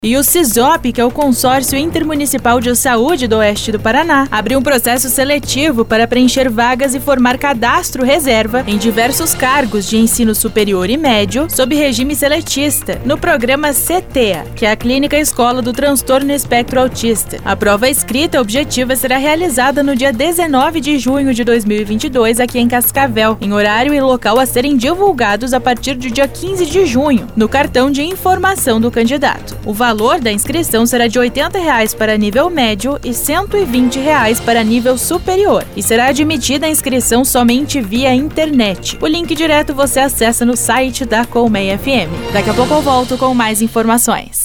E o CISOP, que é o Consórcio Intermunicipal de Saúde do Oeste do Paraná, abriu um processo seletivo para preencher vagas e formar cadastro reserva em diversos cargos de ensino superior e médio sob regime seletista, no programa CTEA, que é a Clínica Escola do Transtorno Espectro Autista. A prova escrita objetiva será realizada no dia 19 de junho de 2022 aqui em Cascavel, em horário e local a serem divulgados a partir do dia 15 de junho, no cartão de informação do candidato. O valor da inscrição será de R$ 80 para nível médio e R$ 120 para nível superior. E será admitida a inscrição somente via internet. O link direto você acessa no site da Colmeia FM. Daqui a pouco eu volto com mais informações.